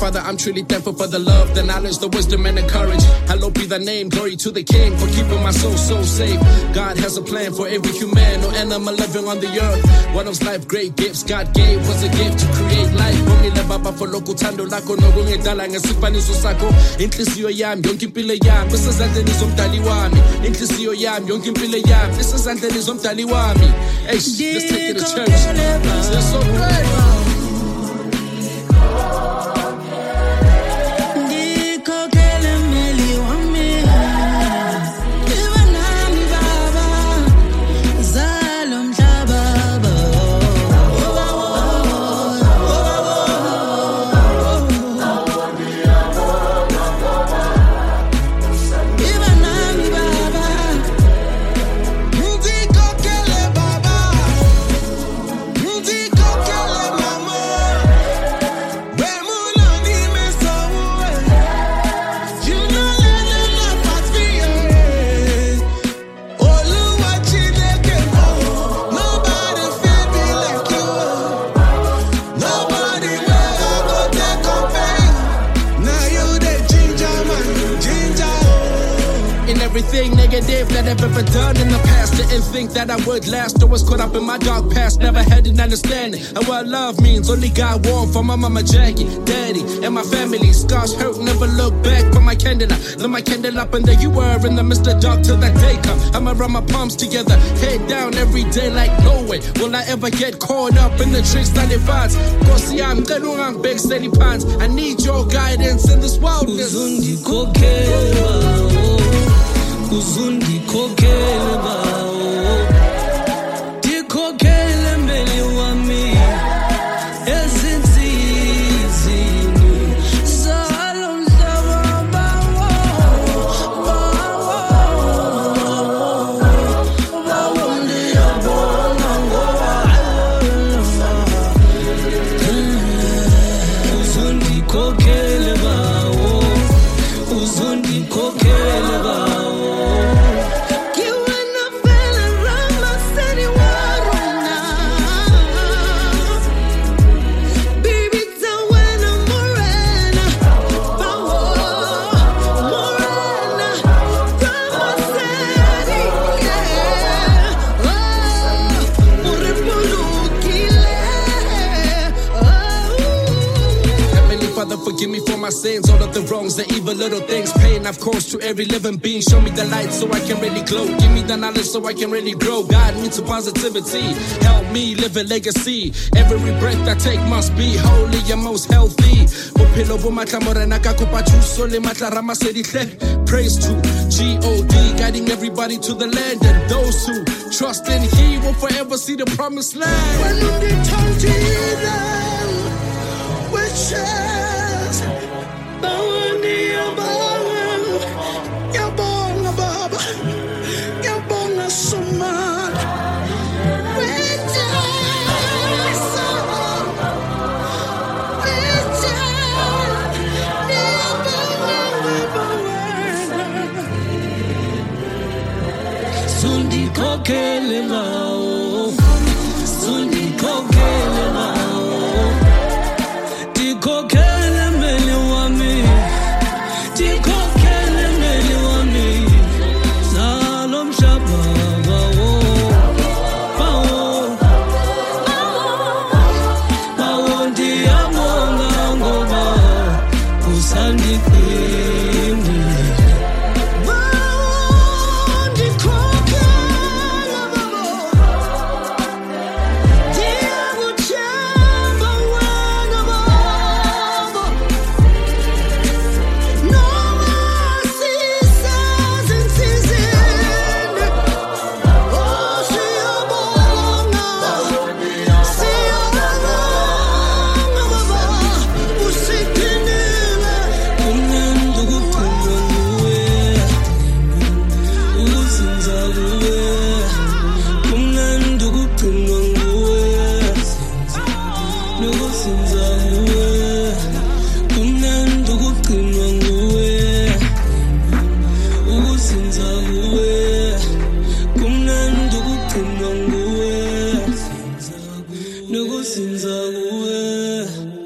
Father, I'm truly thankful for the love, the knowledge, the wisdom, and the courage. Hallowed be thy name, glory to the King for keeping my soul so safe. God has a plan for every human or animal living on the earth. One of life great gifts God gave was a gift to create life. Ngomile baba for lokho thando lakho nokungedala ngesifaniso sakho. Inhliziyo yami yonke impilo yami isezandleni zomdali wami. Inhliziyo yami yonke impilo yami isezandleni zomdali wami. Hey, let's take it to church. It's so great. Everything negative that I've ever done in the past, didn't think that I would last. I was caught up in my dark past, never had an understanding of what love means. Only God warm for my mama Jackie, daddy, and my family. Scars hurt, never look back. Put my candle up, lit my candle up, and there you were in the midst of dark till that day come. I'ma run my palms together, head down every day like no way will I ever get caught up in the tricks that it finds. Cause I'm going big steady pines. I need your guidance in this wilderness. Uzundikhokhele bawo dikhokhele mbele wami ezinsizini zalo mhlaba bawo ndiyabona ngoba uzundikhokhele bawo uzundikhokhele bawo. Forgive me for my sins, all of the wrongs, the evil little things, pain I've caused to every living being. Show me the light so I can really glow. Give me the knowledge so I can really grow. Guide me to positivity. Help me live a legacy. Every breath I take must be holy and most healthy. Praise to God, guiding everybody to the land, and those who trust in He will forever see the promised land. When you turn to which Sundikhokhele bawo Sundikhokhele bawo Dikhokhele mbele wami Dikhokhele mbele wami Zalo mhlaba bawo Bawo ndiyabonga ngoba usandiphendule. Nugusinza kuwe